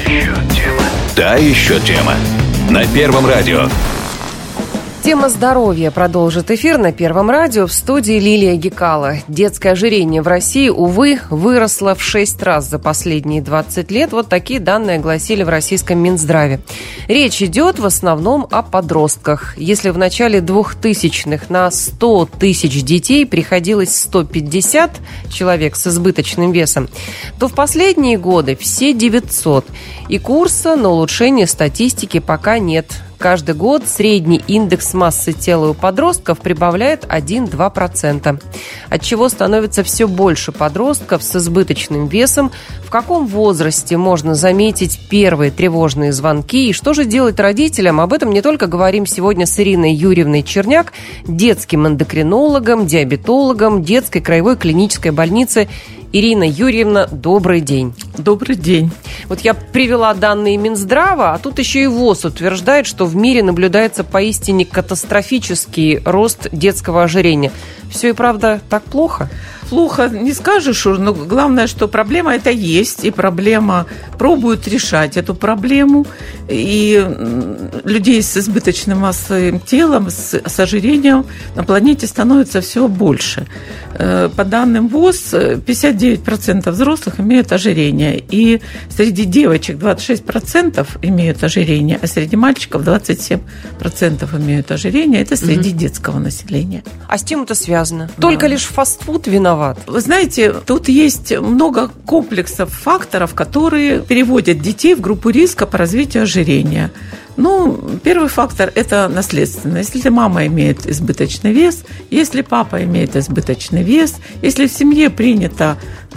Та еще тема. На Первом радио. Тема здоровья продолжит эфир на Первом радио. В студии Лилия Гекала. Детское ожирение в России, увы, выросло в 6 раз за последние 20 лет. Вот такие данные огласили в российском Минздраве. Речь идет в основном о подростках. Если в начале 2000-х на 100 тысяч детей приходилось 150 человек с избыточным весом, то в последние годы все 900. И курса на улучшение статистики пока нет. Каждый год средний индекс массы тела у подростков прибавляет 1-2%. Отчего становится все больше подростков с избыточным весом, в каком возрасте можно заметить первые тревожные звонки и что же делать родителям? Об этом не только говорим сегодня с Ириной Юрьевной Черняк, детским эндокринологом, диабетологом детской краевой клинической больницы. Ирина Юрьевна, добрый день. Добрый день. Вот я привела данные Минздрава, а тут еще и ВОЗ утверждает, что в мире наблюдается поистине катастрофический рост детского ожирения. Все и правда так плохо? Плохо не скажешь, но главное, что проблема это есть, и проблема пробуют решать эту проблему. И людей с избыточной массой тела, с ожирением на планете становится все больше. По данным ВОЗ, 59% взрослых имеют ожирение. И среди девочек 26% имеют ожирение, а среди мальчиков 27% имеют ожирение. Это среди детского населения. А с чем это связано? Да. Только лишь фастфуд виноват? Вы знаете, тут есть много комплексов факторов, которые переводят детей в группу риска по развитию ожирения. Первый фактор – это наследственность. Если мама имеет избыточный вес, если папа имеет избыточный вес, если в семье принято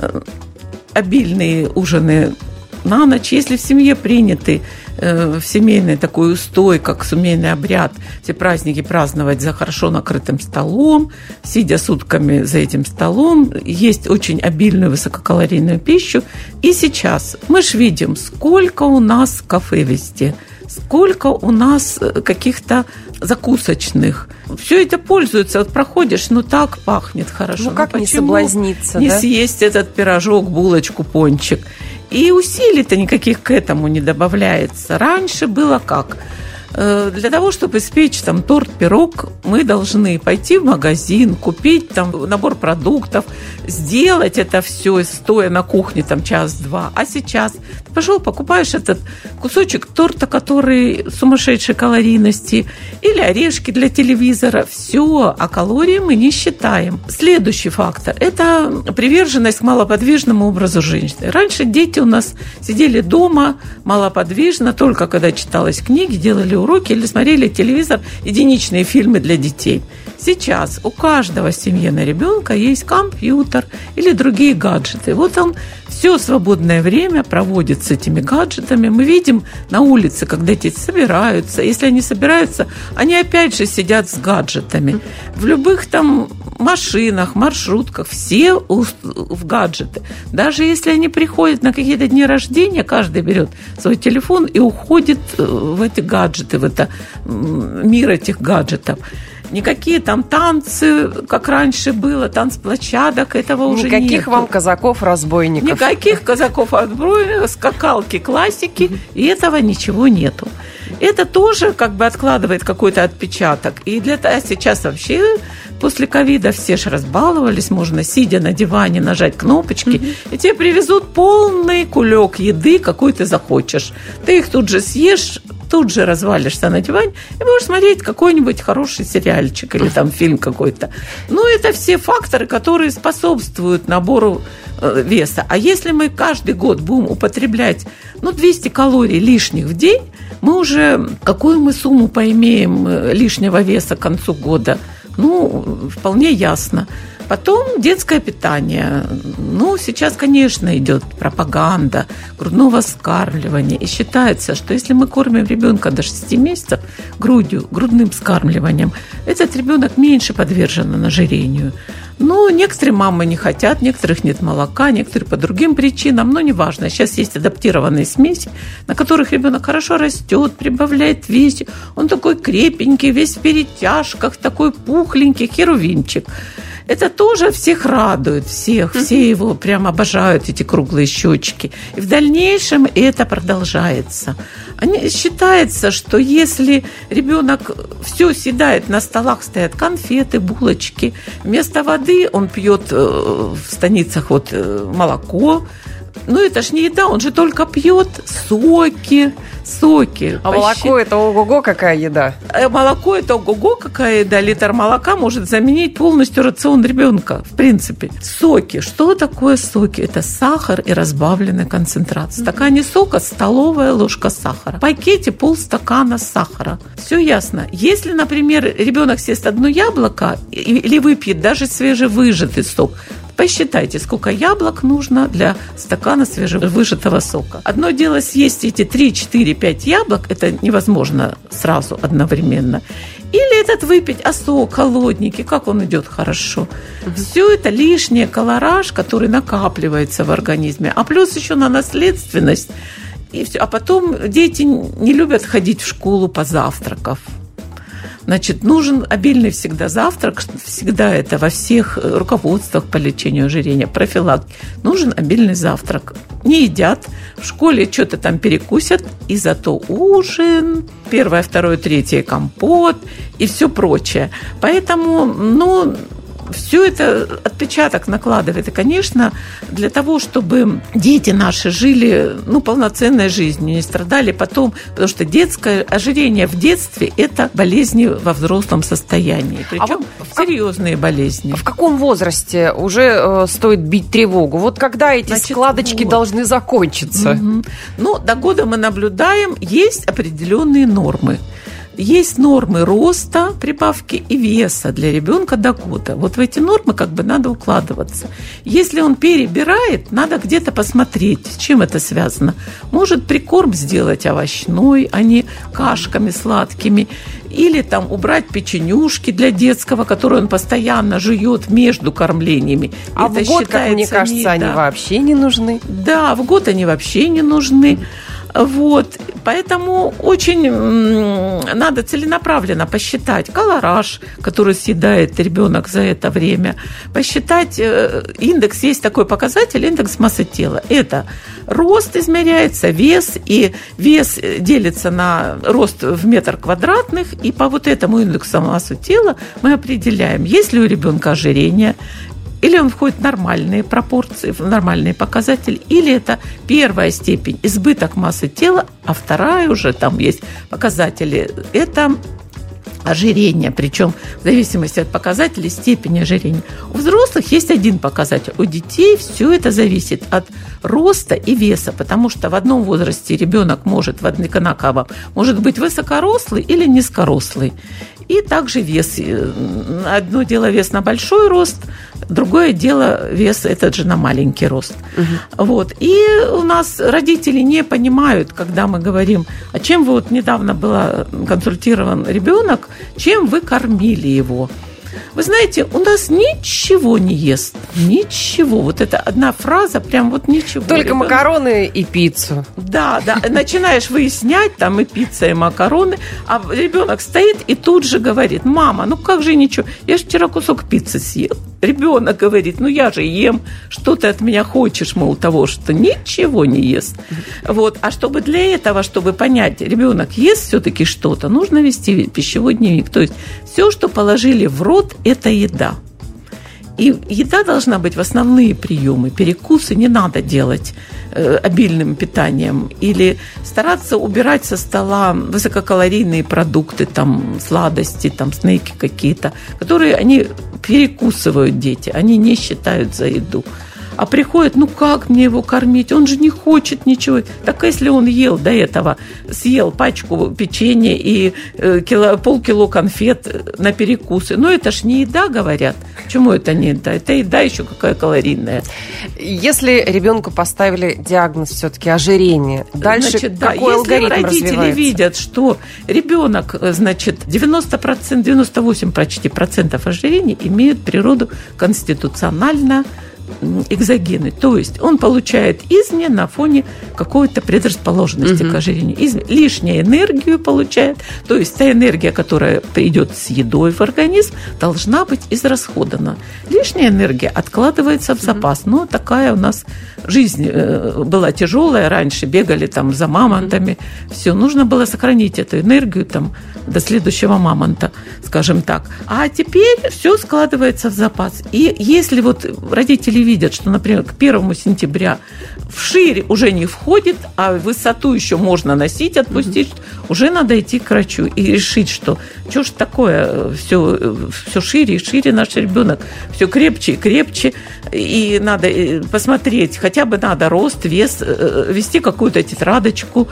обильные ужины на ночь, если в семье приняты в семейный такой устой, как семейный обряд, все праздники праздновать за хорошо накрытым столом, сидя сутками за этим столом, есть очень обильную высококалорийную пищу. И сейчас мы же видим, сколько у нас кафе везде, сколько у нас каких-то закусочных. Все это пользуется. Вот проходишь, так пахнет хорошо. Как не соблазниться, не съесть этот пирожок, булочку, пончик? И усилий-то никаких к этому не добавляется. Раньше было как? Для того, чтобы испечь торт, пирог, мы должны пойти в магазин, купить набор продуктов, сделать это все, стоя на кухне час-два. А сейчас ты пошел, покупаешь этот кусочек торта, который сумасшедшей калорийности, или орешки для телевизора. Все, а калории мы не считаем. Следующий фактор – это приверженность к малоподвижному образу жизни. Раньше дети у нас сидели дома малоподвижно, только когда читалась книги, делали уроки или смотрели телевизор, единичные фильмы для детей. Сейчас у каждого в семье на ребенка есть компьютер или другие гаджеты. Вот он все свободное время проводит с этими гаджетами. Мы видим на улице, когда дети собираются. Если они собираются, они опять же сидят с гаджетами. В любых машинах, маршрутках, все в гаджеты. Даже если они приходят на какие-то дни рождения, каждый берет свой телефон и уходит в эти гаджеты, в это мир этих гаджетов. Никакие танцы, как раньше было, танцплощадок, этого уже нет. Никаких вам казаков-разбойников. Никаких казаков-разбойников, скакалки, классики, и этого ничего нету. Это тоже откладывает какой-то отпечаток. И сейчас вообще после ковида все же разбаловались, можно, сидя на диване, нажать кнопочки, и тебе привезут полный кулек еды, какой ты захочешь. Ты их тут же съешь, тут же развалишься на диване и будешь смотреть какой-нибудь хороший сериальчик или фильм какой-то. Это все факторы, которые способствуют набору веса. А если мы каждый год будем употреблять 200 калорий лишних в день, мы уже какую мы сумму поимеем лишнего веса к концу года? Вполне ясно. Потом детское питание. Сейчас, конечно, идет пропаганда грудного вскармливания. И считается, что если мы кормим ребенка до 6 месяцев грудным вскармливанием, этот ребенок меньше подвержен ожирению. Некоторые мамы не хотят, некоторых нет молока, некоторые по другим причинам, но неважно. Сейчас есть адаптированные смеси, на которых ребенок хорошо растет, прибавляет вес. Он такой крепенький, весь в перетяжках, такой пухленький, херувимчик. Это тоже всех радует, всех. Все его прям обожают, эти круглые щечки. И в дальнейшем это продолжается. Считается, что если ребенок все съедает, на столах стоят конфеты, булочки, вместо воды он пьет в станицах молоко. Ну, это ж не еда, он же только пьет соки. А молоко – это ого-го какая еда. Молоко – это ого-го какая еда. Литр молока может заменить полностью рацион ребенка, в принципе. Соки. Что такое соки? Это сахар и разбавленный концентрат. В стакане сока столовая ложка сахара. В пакете полстакана сахара. Все ясно. Если, например, ребенок съест одно яблоко или выпьет даже свежевыжатый сок, посчитайте, сколько яблок нужно для стакана свежевыжатого сока. Одно дело съесть эти 3, 4, 5 яблок, это невозможно сразу одновременно. Или этот выпить, а сок холодненький, как он идет хорошо. Все это лишний колораж, который накапливается в организме. А плюс еще на наследственность. И все. А потом дети не любят ходить в школу позавтракав. Значит, нужен обильный всегда завтрак, всегда это во всех руководствах по лечению ожирения, профилактике. Нужен обильный завтрак. Не едят, в школе что-то там перекусят, и зато ужин, 1, 2, 3 компот и все прочее. Поэтому, все это отпечаток накладывает. И, конечно, для того, чтобы дети наши жили полноценной жизнью, не страдали потом, потому что детское ожирение в детстве – это болезни во взрослом состоянии. Причем серьезные болезни. В каком возрасте уже стоит бить тревогу? Когда эти складочки должны закончиться? До года мы наблюдаем, есть определенные нормы. Есть нормы роста, прибавки и веса для ребенка до года. В эти нормы надо укладываться. Если он перебирает, надо где-то посмотреть, с чем это связано. Может прикорм сделать овощной, а не кашками сладкими. Или убрать печенюшки для детского, которые он постоянно жует между кормлениями. А это в год, как мне кажется, они вообще не нужны. Да, в год они вообще не нужны. Поэтому очень надо целенаправленно посчитать колораж, который съедает ребенок за это время, посчитать индекс, есть такой показатель, индекс массы тела. Это рост измеряется, вес, и вес делится на рост в метр квадратных, и по этому индексу массы тела мы определяем, есть ли у ребенка ожирение, или он входит в нормальные пропорции, в нормальные показатели, или это первая степень избыток массы тела, а вторая уже там есть показатели, это ожирение, причем в зависимости от показателей степени ожирения. У взрослых есть один показатель, у детей все это зависит от роста и веса, потому что в одном возрасте ребенок может быть высокорослый или низкорослый. И также вес. Одно дело вес на большой рост, другое дело вес этот же на маленький рост. И у нас родители не понимают, когда мы говорим, а чем вы недавно был консультирован ребенок, чем вы кормили его. Вы знаете, у нас ничего не ест. Ничего. Это одна фраза, прям ничего. Только макароны и пиццу. Да. Начинаешь выяснять, и пицца, и макароны, а ребенок стоит и тут же говорит: мама, как же ничего, я же вчера кусок пиццы съел. Ребенок говорит: я же ем, что ты от меня хочешь, мол, того, что ничего не ест. А чтобы для этого, чтобы понять, ребенок ест все-таки что-то, нужно вести пищевой дневник. То есть все, что положили в рот, это еда. И еда должна быть в основные приемы. Перекусы не надо делать обильным питанием. Или стараться убирать со стола высококалорийные продукты, сладости, снеки какие-то, которые они перекусывают дети, они не считают за еду. А приходит, как мне его кормить? Он же не хочет ничего. Так если он ел до этого, съел пачку печенья и полкило конфет на перекусы, это ж не еда, говорят. Почему это не еда? Это еда еще какая калорийная. Если ребенку поставили диагноз все-таки ожирение, дальше какой алгоритм развивается? Если родители видят, что ребенок, 90%, 98% почти процентов ожирения имеют природу конституционально экзогены. То есть он получает извне на фоне какой-то предрасположенности к ожирению. Лишнюю энергию получает, то есть та энергия, которая идет с едой в организм, должна быть израсходована. Лишняя энергия откладывается в запас. Но такая у нас жизнь была тяжелая раньше, бегали там за мамонтами, все, нужно было сохранить эту энергию там до следующего мамонта, скажем так. А теперь все складывается в запас. И если вот родители видят, что, например, к 1 сентября вширь уже не входит, а высоту еще можно носить, отпустить, уже надо идти к врачу и решить, что ж такое, все шире и шире наш ребенок, все крепче и крепче, и надо посмотреть, хотя бы надо рост, вес, вести какую-то тетрадочку,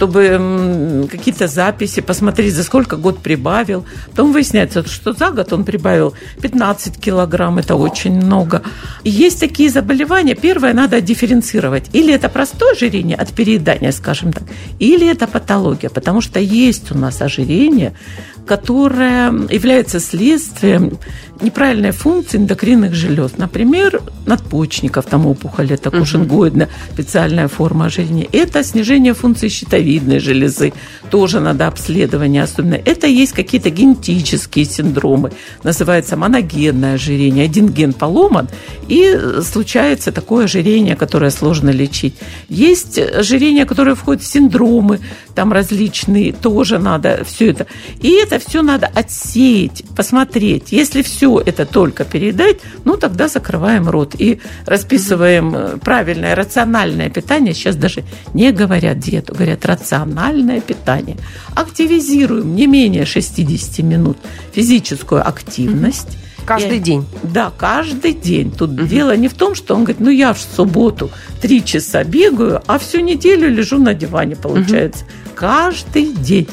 чтобы какие-то записи, посмотреть, за сколько год прибавил. Потом выясняется, что за год он прибавил 15 килограмм, это очень много. И есть такие заболевания. Первое, надо дифференцировать. Или это простое ожирение от переедания, скажем так, или это патология, потому что есть у нас ожирение, которое является следствием неправильной функции эндокринных желез. Например, надпочечников, там опухоль, это кушингоидная специальная форма ожирения. Это снижение функции щитовидной железы, тоже надо обследование особенно. Это есть какие-то генетические синдромы, называется моногенное ожирение. Один ген поломан, и случается такое ожирение, которое сложно лечить. Есть ожирение, которое входит в синдромы, там различные, тоже надо все это. И это все надо отсеять, посмотреть. Если все это только передать, тогда закрываем рот и расписываем правильное, рациональное питание. Сейчас даже не говорят диету, говорят рациональное питание. Активизируем не менее 60 минут физическую активность. Каждый день? Да, каждый день. Тут дело не в том, что он говорит, я в субботу 3 часа бегаю, а всю неделю лежу на диване, получается. Каждый день.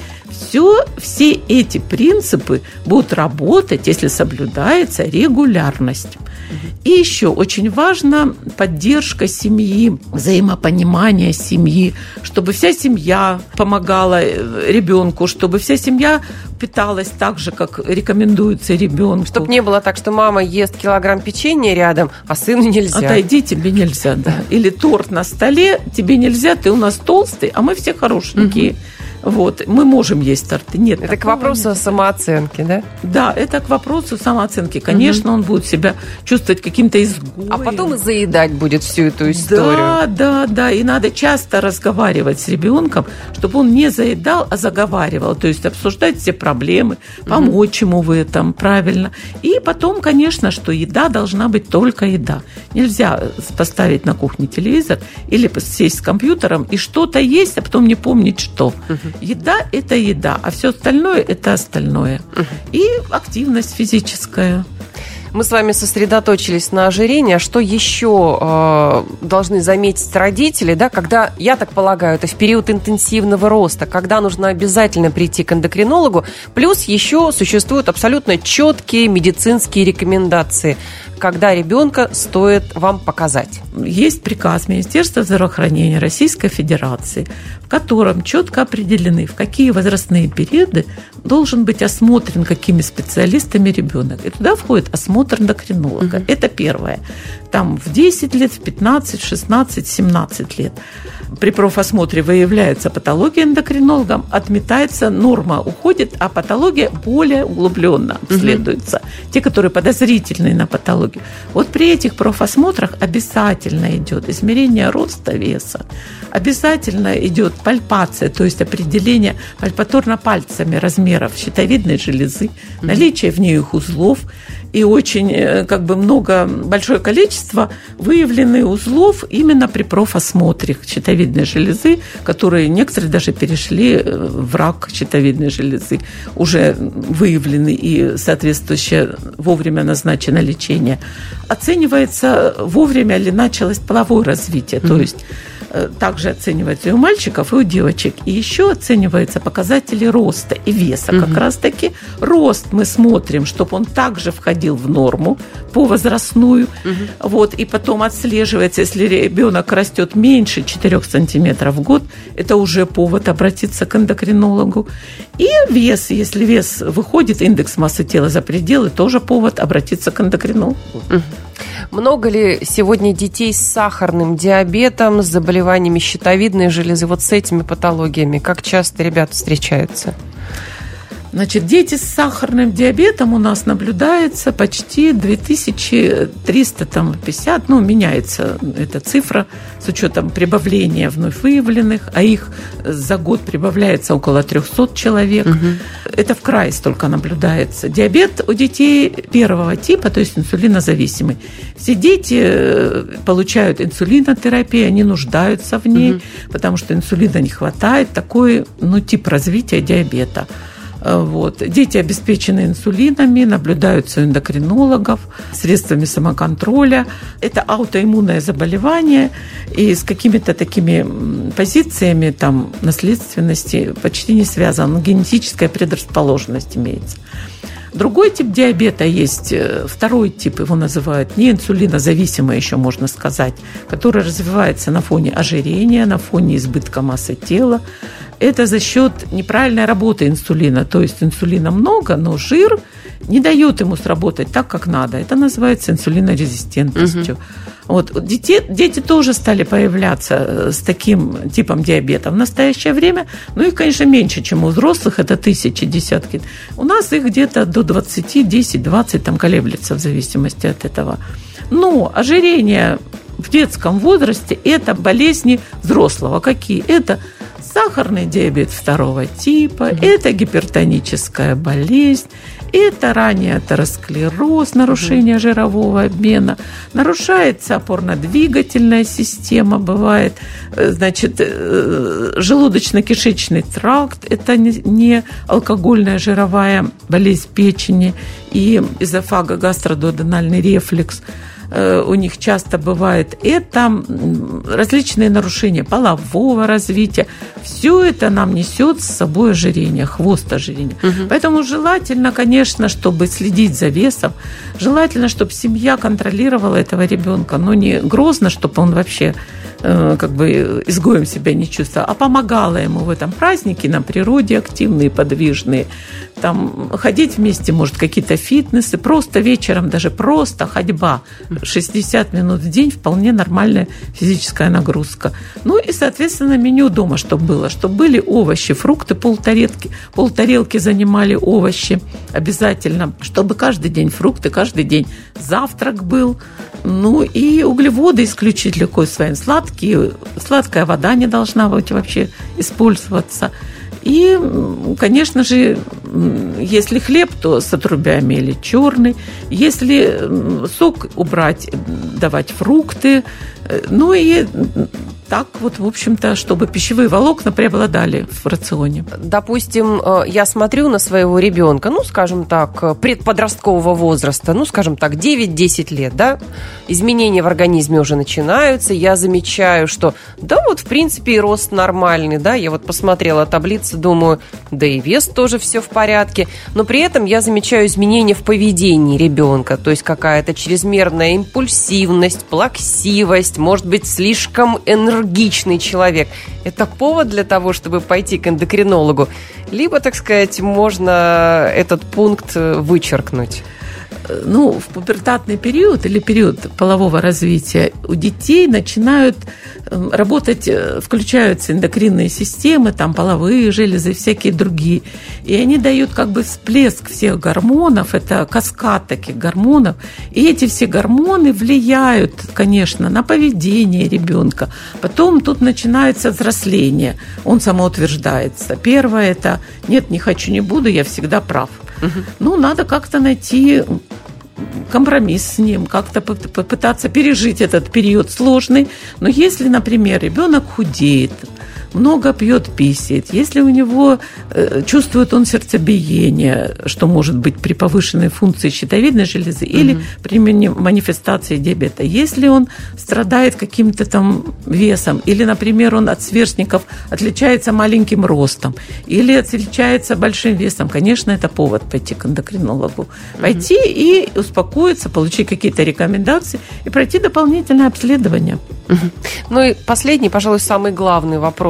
Все эти принципы будут работать, если соблюдается регулярность. И еще очень важна поддержка семьи, взаимопонимание семьи, чтобы вся семья помогала ребенку, чтобы вся семья питалась так же, как рекомендуется ребенку. Чтобы не было так, что мама ест килограмм печенья рядом, а сыну нельзя. Отойди, тебе нельзя, да. Или торт на столе, тебе нельзя, ты у нас толстый, а мы все хорошенькие. Вот, мы можем есть торты. Нет, это к вопросу самооценки, да? Да, это к вопросу самооценки. Конечно, он будет себя чувствовать каким-то изгоем. А потом и заедать будет всю эту историю. Да. И надо часто разговаривать с ребенком, чтобы он не заедал, а заговаривал. То есть обсуждать все проблемы, помочь ему в этом, правильно. И потом, конечно, что еда должна быть только еда. Нельзя поставить на кухне телевизор или сесть с компьютером и что-то есть, а потом не помнить, что. Еда – это еда, а все остальное – это остальное. И активность физическая. Мы с вами сосредоточились на ожирении. А что еще должны заметить родители, да, когда, я так полагаю, это в период интенсивного роста, когда нужно обязательно прийти к эндокринологу, плюс еще существуют абсолютно четкие медицинские рекомендации, когда ребенка стоит вам показать? Есть приказ Министерства здравоохранения Российской Федерации, в котором четко определены, в какие возрастные периоды должен быть осмотрен какими специалистами ребенок. И туда входит осмотр эндокринолога. Это первое. Там в 10 лет, в 15, в 16, 17 лет. При профосмотре выявляется патология эндокринологом, отметается, норма уходит, а патология более углубленно обследуется. Те, которые подозрительны на патологию. Вот при этих профосмотрах обязательно идет измерение роста, веса. Обязательно идет пальпация, то есть определение пальпаторно пальцами размеров щитовидной железы, наличие в ней их узлов. И очень большое количество выявленных узлов именно при профосмотре щитовидной железы, которые некоторые даже перешли в рак щитовидной железы, уже выявлены и соответствующее вовремя назначено лечение. Оценивается, вовремя ли началось половое развитие, то есть также оценивается и у мальчиков, и у девочек. И еще оцениваются показатели роста и веса. Как раз-таки рост мы смотрим, чтобы он также входил в норму по возрастную. Вот, и потом отслеживается, если ребенок растет меньше 4 сантиметров в год, это уже повод обратиться к эндокринологу. И вес, если вес выходит, индекс массы тела за пределы, тоже повод обратиться к эндокринологу. Много ли сегодня детей с сахарным диабетом, с заболеваниями щитовидной железы, вот с этими патологиями? Как часто ребята встречаются? Значит, дети с сахарным диабетом у нас наблюдается почти 2350, меняется эта цифра с учетом прибавления вновь выявленных, а их за год прибавляется около 300 человек. Это в крае столько наблюдается. Диабет у детей первого типа, то есть инсулинозависимый. Все дети получают инсулинотерапию, они нуждаются в ней, потому что инсулина не хватает. Такой, тип развития диабета. Вот. Дети обеспечены инсулинами, наблюдаются у эндокринологов, средствами самоконтроля. Это аутоиммунное заболевание, и с какими-то такими позициями наследственности почти не связано. Генетическая предрасположенность имеется. Другой тип диабета есть, второй тип, его называют неинсулинозависимый, еще можно сказать, который развивается на фоне ожирения, на фоне избытка массы тела. Это за счет неправильной работы инсулина, то есть инсулина много, но жир не дает ему сработать так, как надо. Это называется инсулинорезистентностью. Вот. Дети тоже стали появляться с таким типом диабета в настоящее время. Их, конечно, меньше, чем у взрослых, это тысячи, десятки. У нас их где-то до 20, 10, 20 колеблется в зависимости от этого. Но ожирение в детском возрасте – это болезни взрослого. Какие? Это сахарный диабет второго типа, это гипертоническая болезнь, это ранний атеросклероз, нарушение жирового обмена, нарушается опорно-двигательная система, бывает, желудочно-кишечный тракт, это не алкогольная жировая болезнь печени и эзофаго-гастродуоденальный рефлюкс. У них часто бывает это различные нарушения полового развития. Все это нам несет с собой ожирение, хвост ожирения. Поэтому желательно, конечно, чтобы следить за весом, желательно, чтобы семья контролировала этого ребенка, но не грозно, чтобы он вообще изгоем себя не чувствовал, а помогала ему в этом празднике на природе, активные, подвижные. Ходить вместе, может, какие-то фитнесы, просто вечером, даже просто ходьба 60 минут в день, вполне нормальная физическая нагрузка. И, соответственно, меню дома, чтобы было, чтобы были овощи, фрукты, полтарелки занимали овощи обязательно, чтобы каждый день фрукты, каждый день завтрак был. И углеводы исключить легко своим. Сладкая вода не должна быть вообще использоваться. И, конечно же, если хлеб, то с отрубями или черный. Если сок убрать, давать фрукты. И так в общем-то, чтобы пищевые волокна преобладали в рационе. Допустим, я смотрю на своего ребенка, скажем так, предподросткового возраста, 9-10 лет, да, изменения в организме уже начинаются, я замечаю, что, в принципе, и рост нормальный, да, я посмотрела таблицу, думаю, да и вес тоже все в порядке, но при этом я замечаю изменения в поведении ребенка, то есть какая-то чрезмерная импульсивность, плаксивость, может быть, слишком энергичный человек. Это повод для того, чтобы пойти к эндокринологу? Либо, так сказать, можно этот пункт вычеркнуть? В пубертатный период или период полового развития у детей начинают работать, включаются эндокринные системы, половые железы, всякие другие. И они дают всплеск всех гормонов, это каскад таких гормонов. И эти все гормоны влияют, конечно, на поведение ребенка. Потом тут начинается взросление, он самоутверждается. Первое – это «нет, не хочу, не буду, я всегда прав». Надо как-то найти компромисс с ним, как-то попытаться пережить этот период сложный. Но если, например, ребенок худеет, много пьет, писает, если у него чувствует он сердцебиение, что может быть при повышенной функции щитовидной железы или при манифестации диабета, если он страдает каким-то весом, или, например, он от сверстников отличается маленьким ростом, или отличается большим весом, конечно, это повод пойти к эндокринологу. Пойти и успокоиться, получить какие-то рекомендации и пройти дополнительное обследование. И последний, пожалуй, самый главный вопрос.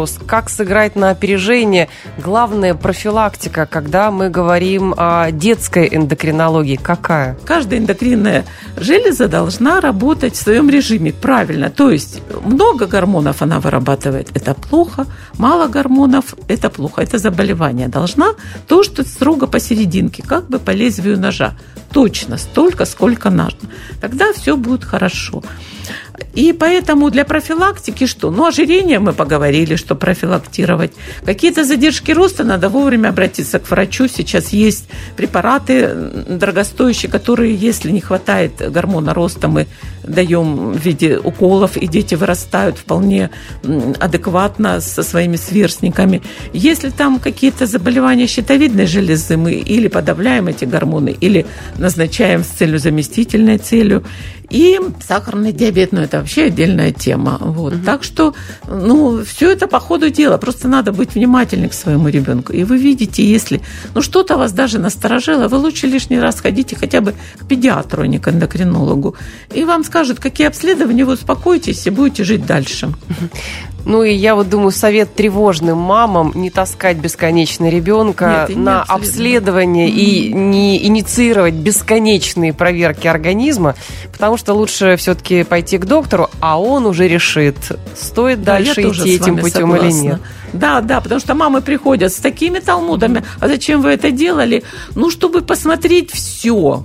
вопрос. Как сыграть на опережение? Главная профилактика, когда мы говорим о детской эндокринологии, какая? Каждая эндокринная железа должна работать в своем режиме правильно. То есть много гормонов она вырабатывает – это плохо, мало гормонов – это плохо, это заболевание. Должна то, что строго посерединке, как бы по лезвию ножа. Точно столько, сколько нужно. Тогда все будет хорошо. И поэтому для профилактики что? Ожирение мы поговорили, что профилактировать. Какие-то задержки роста, надо вовремя обратиться к врачу. Сейчас есть препараты дорогостоящие, которые, если не хватает гормона роста, мы даем в виде уколов, и дети вырастают вполне адекватно со своими сверстниками. Если там какие-то заболевания щитовидной железы, мы или подавляем эти гормоны, или назначаем с целью заместительной целью. И сахарный диабет, это вообще отдельная тема. Вот. Так что, все это по ходу дела. Просто надо быть внимательным к своему ребенку. И вы видите, если что-то вас даже насторожило, вы лучше лишний раз сходите хотя бы к педиатру, а не к эндокринологу. И вам скажут, какие обследования, вы успокоитесь и будете жить дальше. И я думаю, совет тревожным мамам не таскать бесконечно ребенка на обследование и не инициировать бесконечные проверки организма, потому что лучше все-таки пойти к доктору, а он уже решит, стоит дальше идти этим путем или нет. Да, потому что мамы приходят с такими талмудами. А зачем вы это делали? Чтобы посмотреть все.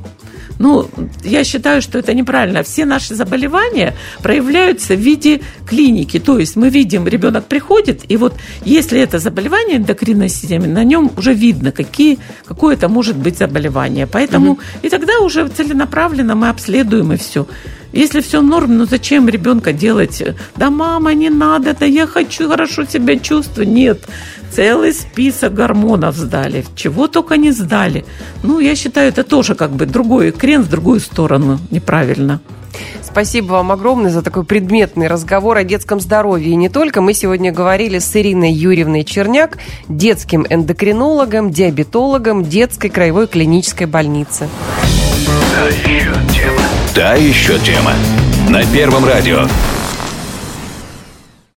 Я считаю, что это неправильно. Все наши заболевания проявляются в виде клиники. То есть мы видим, ребенок приходит, и если это заболевание эндокринной системы, на нем уже видно, какое это может быть заболевание. Поэтому и тогда уже целенаправленно мы обследуем, и все. Если все норм, зачем ребенка делать? Да, мама, не надо, да я хочу хорошо себя чувствовать. Нет, целый список гормонов сдали, чего только не сдали. Я считаю, это тоже другой крен в другую сторону, неправильно. Спасибо вам огромное за такой предметный разговор о детском здоровье. И не только. Мы сегодня говорили с Ириной Юрьевной Черняк, детским эндокринологом, диабетологом детской краевой клинической больницы. Та еще тема. На Первом радио.